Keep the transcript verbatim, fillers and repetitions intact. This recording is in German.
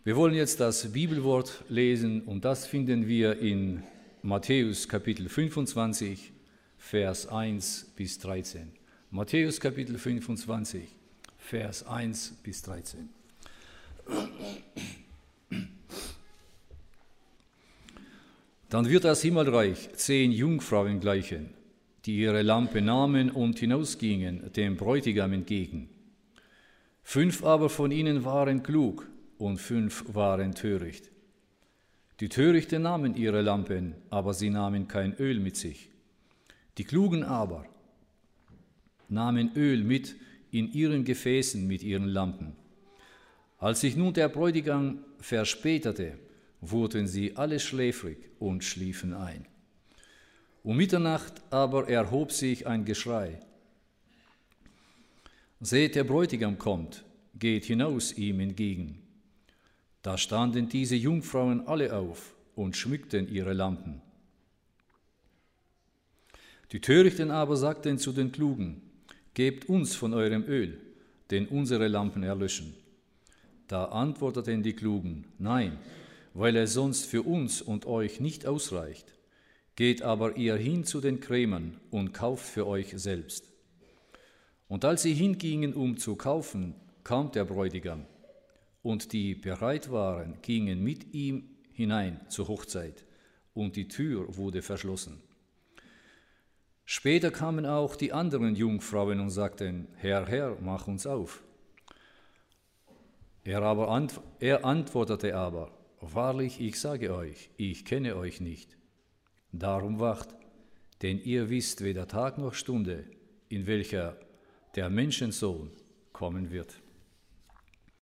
Wir wollen jetzt das Bibelwort lesen und das finden wir in Matthäus Kapitel fünfundzwanzig, Vers eins bis dreizehn. Matthäus Kapitel fünfundzwanzig, Vers eins bis dreizehn. Dann wird das Himmelreich zehn Jungfrauen gleichen, die ihre Lampe nahmen und hinausgingen dem Bräutigam entgegen. Fünf aber von ihnen waren klug und fünf waren töricht. Die Törichten nahmen ihre Lampen, aber sie nahmen kein Öl mit sich. Die Klugen aber nahmen Öl mit in ihren Gefäßen mit ihren Lampen. Als sich nun der Bräutigam verspätete, wurden sie alle schläfrig und schliefen ein. Um Mitternacht aber erhob sich ein Geschrei. Seht, der Bräutigam kommt, geht hinaus ihm entgegen. Da standen diese Jungfrauen alle auf und schmückten ihre Lampen. Die Törichten aber sagten zu den Klugen: Gebt uns von eurem Öl, denn unsere Lampen erlöschen. Da antworteten die Klugen: Nein, weil es sonst für uns und euch nicht ausreicht. Geht aber ihr hin zu den Krämern und kauft für euch selbst. Und als sie hingingen, um zu kaufen, kam der Bräutigam, und die bereit waren, gingen mit ihm hinein zur Hochzeit, und die Tür wurde verschlossen. Später kamen auch die anderen Jungfrauen und sagten: Herr, Herr, mach uns auf. Er, aber ant- er antwortete aber: Wahrlich, ich sage euch, ich kenne euch nicht. Darum wacht, denn ihr wisst weder Tag noch Stunde, in welcher der Menschensohn kommen wird.